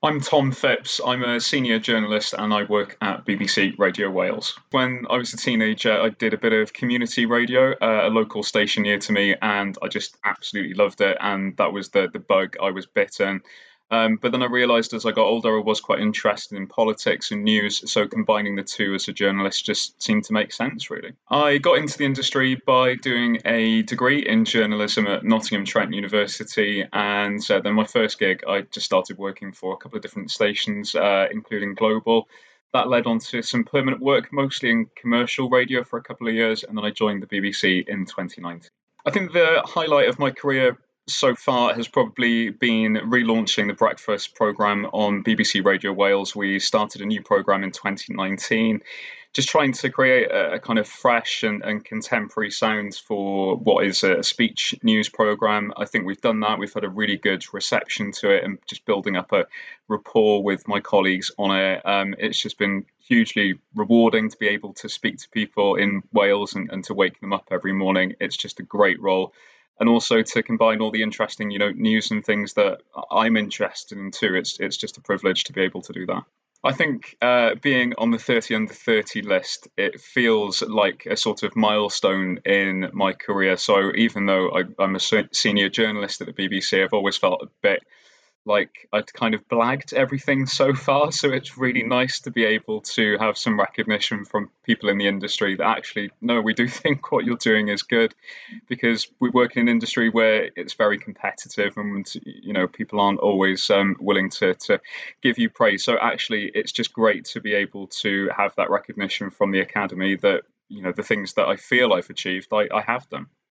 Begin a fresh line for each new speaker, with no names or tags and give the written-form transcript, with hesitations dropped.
I'm Tom Phipps. I'm a senior journalist and I work at BBC Radio Wales. When I was a teenager, I did a bit of community radio, a local station near to me, and I just absolutely loved it. And that was the bug I was bitten. But then I realised as I got older, I was quite interested in politics and news. So combining the two as a journalist just seemed to make sense, really. I got into the industry by doing a degree in journalism at Nottingham Trent University. And then my first gig, I just started working for a couple of different stations, including Global. That led on to some permanent work, mostly in commercial radio for a couple of years. And then I joined the BBC in 2019. I think the highlight of my career so far has probably been relaunching the breakfast programme on BBC Radio Wales. We started a new programme in 2019, just trying to create a kind of fresh and contemporary sound for what is a speech news programme. I think we've done that. We've had a really good reception to it and just building up a rapport with my colleagues on it. It's just been hugely rewarding to be able to speak to people in Wales and to wake them up every morning. It's just a great role, and also to combine all the interesting, news and things that I'm interested in too. It's just a privilege to be able to do that. I think being on the 30 under 30 list, it feels like a sort of milestone in my career. So even though I'm a senior journalist at the BBC, I've always felt a bit like I'd kind of blagged everything so far. So it's really nice to be able to have some recognition from people in the industry that actually, no, we do think what you're doing is good, because we work in an industry where it's very competitive and, people aren't always willing to give you praise. So actually, it's just great to be able to have that recognition from the academy that, the things that I feel I've achieved, I have done.